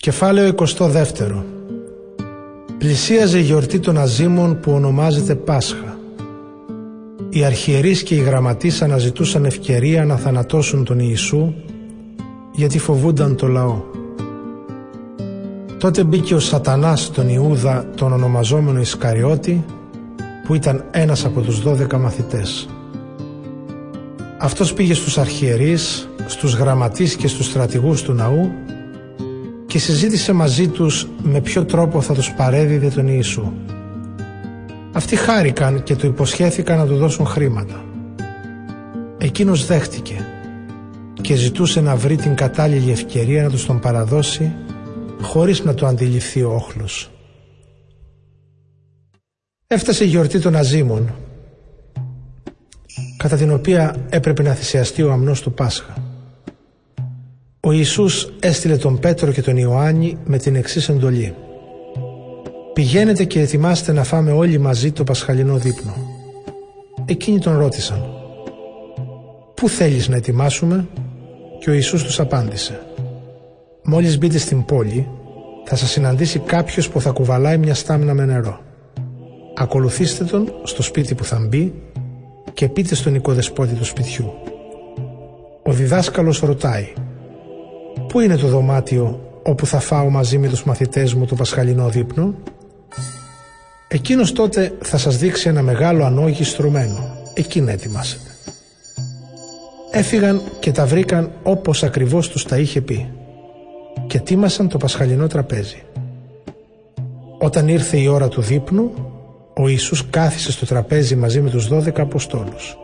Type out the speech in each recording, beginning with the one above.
Κεφάλαιο 22. Πλησίαζε η γιορτή των Αζήμων που ονομάζεται Πάσχα. Οι αρχιερείς και οι γραμματείς αναζητούσαν ευκαιρία να θανατώσουν τον Ιησού, γιατί φοβούνταν το λαό. Τότε μπήκε ο Σατανάς στον Ιούδα, τον ονομαζόμενο Ισκαριώτη, που ήταν ένας από τους 12 μαθητές. Αυτός πήγε στους αρχιερείς, στους γραμματείς και στους στρατηγούς του ναού και συζήτησε μαζί τους με ποιο τρόπο θα τους παρέδιδε τον Ιησού. Αυτοί χάρηκαν και του υποσχέθηκαν να του δώσουν χρήματα. Εκείνος δέχτηκε και ζητούσε να βρει την κατάλληλη ευκαιρία να τους τον παραδώσει χωρίς να το αντιληφθεί ο όχλος. Έφτασε η γιορτή των Αζήμων, κατά την οποία έπρεπε να θυσιαστεί ο αμνός του Πάσχα. Ο Ιησούς έστειλε τον Πέτρο και τον Ιωάννη με την εξής εντολή: «Πηγαίνετε και ετοιμάστε να φάμε όλοι μαζί το πασχαλινό δείπνο». Εκείνοι τον ρώτησαν: «Πού θέλεις να ετοιμάσουμε?» Και ο Ιησούς τους απάντησε: «Μόλις μπείτε στην πόλη, θα σας συναντήσει κάποιος που θα κουβαλάει μια στάμνα με νερό. Ακολουθήστε τον στο σπίτι που θα μπει και πείτε στον οικοδεσπότη του σπιτιού: ο διδάσκαλος ρωτάει, πού είναι το δωμάτιο όπου θα φάω μαζί με τους μαθητές μου το πασχαλινό δείπνο? Εκείνος τότε θα σας δείξει ένα μεγάλο ανόγι στρωμένο. Εκεί να ετοιμάσετε». Έφυγαν και τα βρήκαν όπως ακριβώς τους τα είχε πει και ετοίμασαν το πασχαλινό τραπέζι. Όταν ήρθε η ώρα του δείπνου, ο Ιησούς κάθισε στο τραπέζι μαζί με τους 12 Αποστόλους.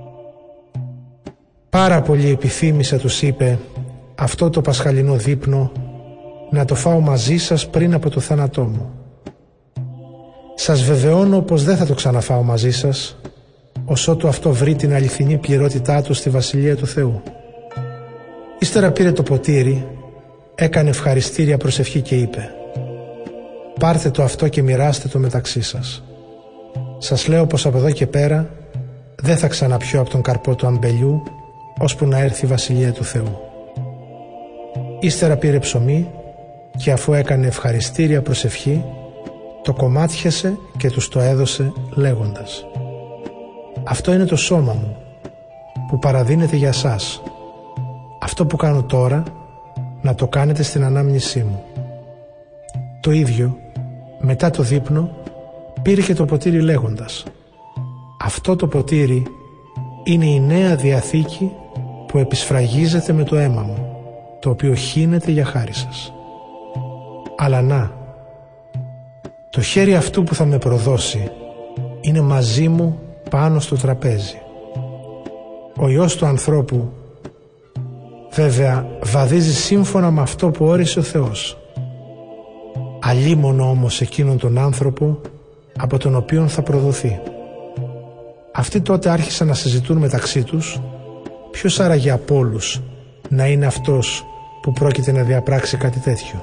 Πάρα πολύ επιθύμησε, τους είπε, αυτό το πασχαλινό δείπνο να το φάω μαζί σας πριν από το θάνατό μου. Σας βεβαιώνω πως δεν θα το ξαναφάω μαζί σας, ως ότου αυτό βρει την αληθινή πληρότητά του στη Βασιλεία του Θεού. Ύστερα πήρε το ποτήρι, έκανε ευχαριστήρια προσευχή και είπε: «Πάρτε το αυτό και μοιράστε το μεταξύ σας. Σας λέω πως από εδώ και πέρα δεν θα ξαναπιώ από τον καρπό του αμπελιού, ώσπου να έρθει η Βασιλεία του Θεού». Ύστερα πήρε ψωμί και αφού έκανε ευχαριστήρια προσευχή, το κομμάτιασε και τους το έδωσε λέγοντας: «Αυτό είναι το σώμα μου που παραδίνεται για σας. Αυτό που κάνω τώρα να το κάνετε στην ανάμνησή μου». Το ίδιο μετά το δείπνο πήρε και το ποτήρι λέγοντας: «Αυτό το ποτήρι είναι η νέα διαθήκη που επισφραγίζεται με το αίμα μου, το οποίο χύνεται για χάρη σας. Αλλά να, το χέρι αυτού που θα με προδώσει είναι μαζί μου πάνω στο τραπέζι. Ο Υιός του ανθρώπου βέβαια βαδίζει σύμφωνα με αυτό που όρισε ο Θεός. Αλίμονο όμως εκείνον τον άνθρωπο από τον οποίον θα προδοθεί». Αυτοί τότε άρχισαν να συζητούν μεταξύ τους ποιος άραγε από όλους να είναι αυτός που πρόκειται να διαπράξει κάτι τέτοιο.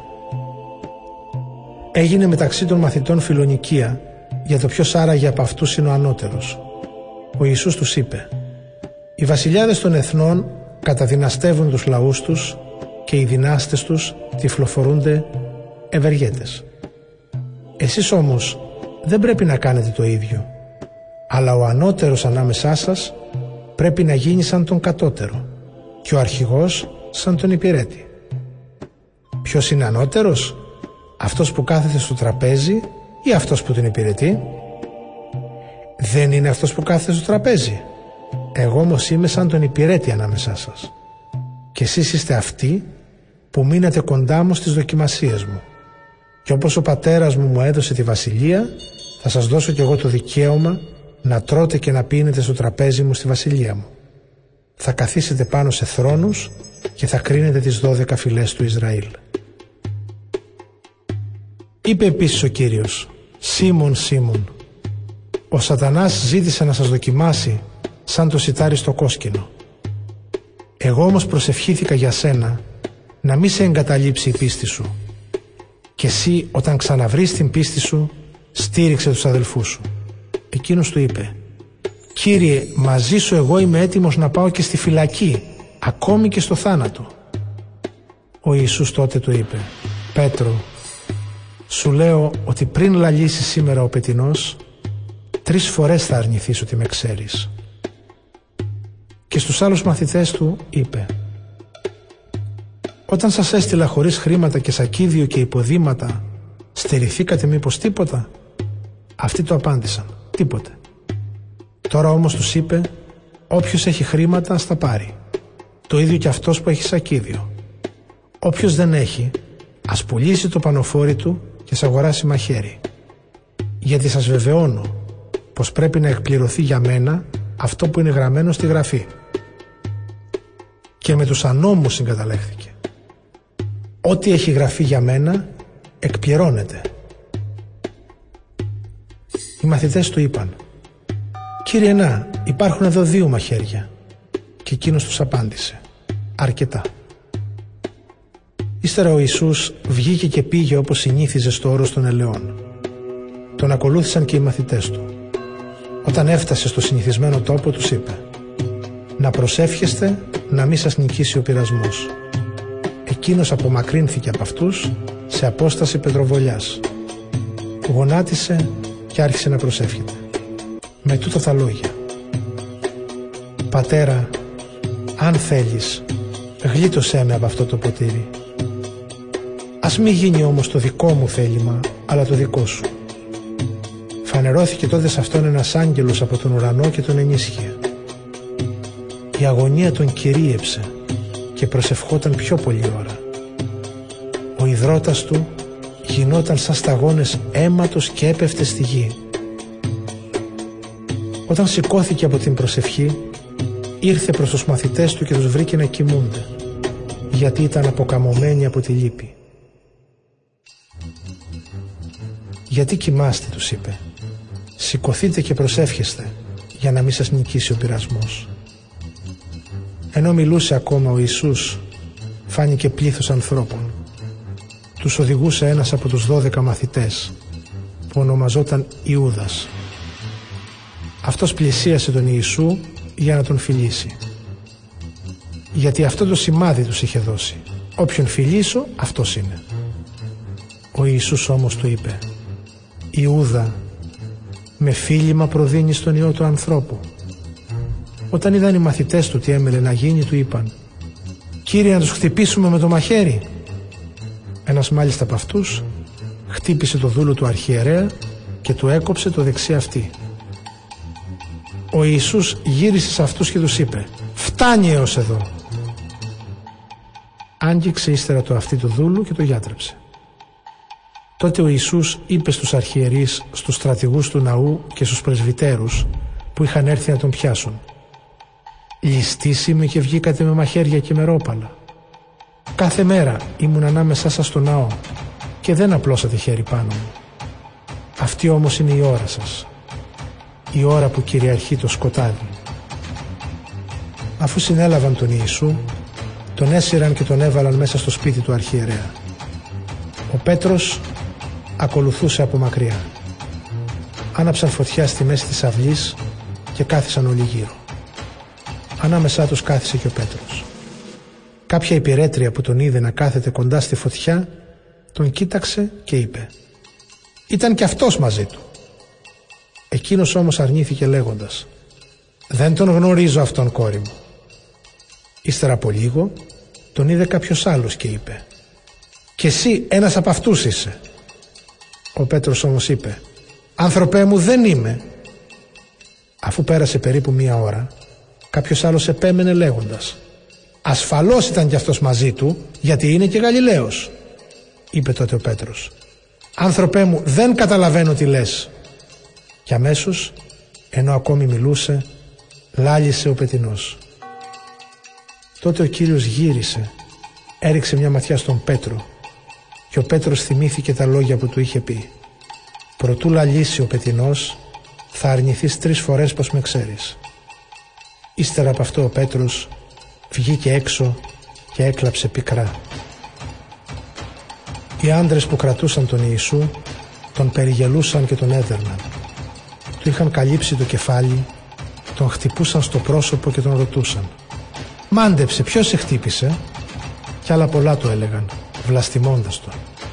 Έγινε μεταξύ των μαθητών φιλονικία για το ποιος άραγε από αυτούς είναι ο ανώτερος. Ο Ιησούς τους είπε: «Οι βασιλιάδες των εθνών καταδυναστεύουν τους λαούς τους και οι δυνάστες τους τυφλοφορούνται ευεργέτες. Εσείς όμως δεν πρέπει να κάνετε το ίδιο, αλλά ο ανώτερος ανάμεσά σας πρέπει να γίνει σαν τον κατώτερο και ο αρχηγός σαν τον υπηρέτη. Ποιος είναι ανώτερος, αυτός που κάθεται στο τραπέζι ή αυτός που τον υπηρετεί? Δεν είναι αυτός που κάθεται στο τραπέζι. Εγώ όμως είμαι σαν τον υπηρέτη ανάμεσά σας. Και εσείς είστε αυτοί που μείνατε κοντά μου στις δοκιμασίες μου. Και όπως ο πατέρας μου έδωσε τη βασιλεία, θα σας δώσω κι εγώ το δικαίωμα να τρώτε και να πίνετε στο τραπέζι μου στη βασιλεία μου. Θα καθίσετε πάνω σε θρόνους και θα κρίνετε τις 12 φυλές του Ισραήλ». Είπε επίσης ο Κύριος: «Σίμων, Σίμων, ο Σατανάς ζήτησε να σας δοκιμάσει σαν το σιτάρι στο κόσκινο. Εγώ όμως προσευχήθηκα για σένα να μην σε εγκαταλείψει η πίστη σου. Και εσύ όταν ξαναβρεις την πίστη σου, στήριξε τους αδελφούς σου». Εκείνος του είπε: «Κύριε, μαζί σου εγώ είμαι έτοιμος να πάω και στη φυλακή, ακόμη και στο θάνατο». Ο Ιησούς τότε του είπε: Πέτρο, σου λέω ότι πριν λαλήσει σήμερα ο πετεινός, 3 φορές θα αρνηθείς ότι με ξέρεις. Και στους άλλους μαθητές του είπε: όταν σας έστειλα χωρίς χρήματα και σακίδιο και υποδήματα, στερηθήκατε μήπως τίποτα? Αυτοί του απάντησαν: τίποτε. Τώρα όμως τους είπε: όποιος έχει χρήματα ας τα πάρει, το ίδιο και αυτός που έχει σακίδιο. Όποιος δεν έχει, ας πουλήσει το πανοφόρι του και ας αγοράσει μαχαίρι. Γιατί σας βεβαιώνω πως πρέπει να εκπληρωθεί για μένα αυτό που είναι γραμμένο στη Γραφή. Και με τους ανώμους συγκαταλέχθηκε. Ό,τι έχει γραφεί για μένα εκπληρώνεται. Οι μαθητές του είπαν: Κύριε, να, υπάρχουν εδώ 2 μαχαίρια. Και εκείνος τους απάντησε: αρκετά. Ύστερα ο Ιησούς βγήκε και πήγε όπως συνήθιζε στο όρος των ελαιών. Τον ακολούθησαν και οι μαθητές του. Όταν έφτασε στο συνηθισμένο τόπο τους είπε: να προσεύχεστε να μην σας νικήσει ο πειρασμός. Εκείνος απομακρύνθηκε από αυτούς σε απόσταση πετροβολιάς. Γονάτισε και άρχισε να προσεύχεται. Με τούτα τα λόγια: Πατέρα, αν θέλεις, γλίτωσέ με από αυτό το ποτήρι. Ας μη γίνει όμως το δικό μου θέλημα, αλλά το δικό σου. Φανερώθηκε τότε σε αυτόν ένας άγγελος από τον ουρανό και τον ενίσχυε. Η αγωνία τον κυρίεψε και προσευχόταν πιο πολλή ώρα. Ο ιδρώτας του γινόταν σαν σταγόνες αίματος και έπεφτε στη γη. Όταν σηκώθηκε από την προσευχή, ήρθε προς τους μαθητές του και τους βρήκε να κοιμούνται, γιατί ήταν αποκαμωμένοι από τη λύπη. «Γιατί κοιμάστε?» τους είπε. «Σηκωθείτε και προσεύχεστε, για να μην σας νικήσει ο πειρασμός». Ενώ μιλούσε ακόμα ο Ιησούς, φάνηκε πλήθος ανθρώπων. Τους οδηγούσε ένας από τους 12 μαθητές, που ονομαζόταν Ιούδας. Αυτός πλησίασε τον Ιησού για να τον φιλήσει. Γιατί αυτό το σημάδι τους είχε δώσει: όποιον φιλήσω, αυτός είναι. Ο Ιησούς όμως του είπε: Ιούδα, με φίλημα προδίνεις τον Υιό του ανθρώπου? Όταν είδαν οι μαθητές του τι έμελε να γίνει, του είπαν: Κύριε, να τους χτυπήσουμε με το μαχαίρι? Ένας μάλιστα από αυτούς χτύπησε το δούλο του αρχιερέα και του έκοψε το δεξί αυτί. Ο Ιησούς γύρισε σε αυτούς και τους είπε: φτάνει έως εδώ. Άγγιξε ύστερα το αυτί του δούλου και το γιάτρεψε. Τότε ο Ιησούς είπε στους αρχιερείς, στους στρατηγούς του ναού και στους πρεσβυτέρους που είχαν έρθει να τον πιάσουν: ληστείς είμαι και βγήκατε με μαχαίρια και με ρόπαλα? Κάθε μέρα ήμουν ανάμεσά σας στο ναό και δεν απλώσατε χέρι πάνω μου. Αυτή όμως είναι η ώρα σας, η ώρα που κυριαρχεί το σκοτάδι. Αφού συνέλαβαν τον Ιησού, τον έσυραν και τον έβαλαν μέσα στο σπίτι του αρχιερέα. Ο Πέτρος ακολουθούσε από μακριά. Άναψαν φωτιά στη μέση της αυλής και κάθισαν όλοι γύρω. Ανάμεσά τους κάθισε και ο Πέτρος. Κάποια υπηρέτρια που τον είδε να κάθεται κοντά στη φωτιά, τον κοίταξε και είπε: ήταν κι αυτός μαζί του. Εκείνος όμως αρνήθηκε λέγοντας: δεν τον γνωρίζω αυτόν, κόρη μου. Ύστερα από λίγο τον είδε κάποιος άλλος και είπε: κι εσύ ένας από αυτούς είσαι. Ο Πέτρος όμως είπε: άνθρωπέ μου, δεν είμαι. Αφού πέρασε περίπου 1 ώρα, κάποιος άλλος επέμενε λέγοντας: ασφαλώς ήταν κι αυτός μαζί του, γιατί είναι και Γαλιλαίος. Είπε τότε ο Πέτρος: άνθρωπέ μου, δεν καταλαβαίνω τι λες. Και αμέσως, ενώ ακόμη μιλούσε, λάλησε ο πετεινός. Τότε ο Κύριος γύρισε, έριξε μια ματιά στον Πέτρο και ο Πέτρος θυμήθηκε τα λόγια που του είχε πει: προτού λαλήσει ο πετεινός, θα αρνηθείς 3 φορές πως με ξέρεις. Ύστερα από αυτό ο Πέτρος βγήκε έξω και έκλαψε πικρά. Οι άντρες που κρατούσαν τον Ιησού τον περιγελούσαν και τον έδερναν. Του είχαν καλύψει το κεφάλι, τον χτυπούσαν στο πρόσωπο και τον ρωτούσαν: μάντεψε, ποιος σε χτύπησε? Κι άλλα πολλά του έλεγαν, βλαστημώντας τον.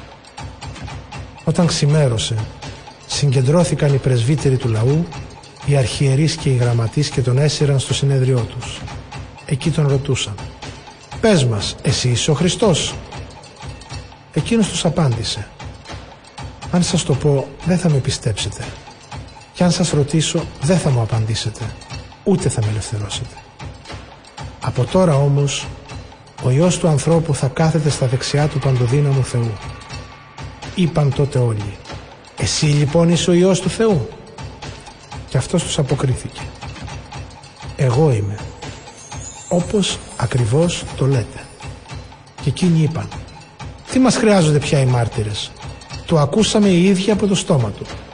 Όταν ξημέρωσε, συγκεντρώθηκαν οι πρεσβύτεροι του λαού, οι αρχιερείς και οι γραμματείς και τον έσυραν στο συνέδριό τους. Εκεί τον ρωτούσαν: «Πες μας, εσύ είσαι ο Χριστός?» Εκείνος τους απάντησε: «Αν σας το πω, δεν θα με πιστέψετε. Και αν σας ρωτήσω, δεν θα μου απαντήσετε, ούτε θα με ελευθερώσετε. Από τώρα όμως, ο Υιός του ανθρώπου θα κάθεται στα δεξιά του παντοδύναμου Θεού». Είπαν τότε όλοι: «Εσύ λοιπόν είσαι ο Υιός του Θεού?» Και αυτός τους αποκρίθηκε: «Εγώ είμαι, όπως ακριβώς το λέτε». Και εκείνοι είπαν: «Τι μας χρειάζονται πια οι μάρτυρες? Το ακούσαμε οι ίδιοι από το στόμα του».